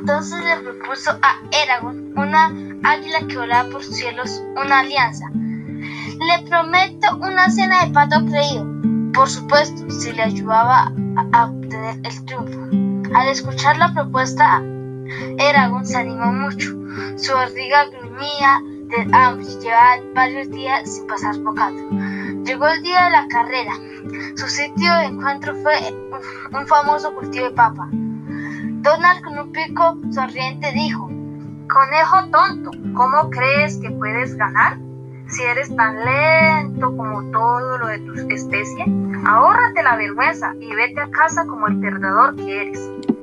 Entonces le propuso a Eragon, una águila que volaba por sus cielos, una alianza. Le prometo una cena de pato freído, por supuesto, si le ayudaba a obtener el triunfo. Al escuchar la propuesta, Eragon se animó mucho. Su barriga gruñía de hambre y llevaba varios días sin pasar bocado. Llegó el día de la carrera. Su sitio de encuentro fue un famoso cultivo de papa. Donald, con un pico sonriente, dijo: «Conejo tonto, ¿cómo crees que puedes ganar? Si eres tan lento como todo lo de tu especie, ahórrate la vergüenza y vete a casa como el perdedor que eres».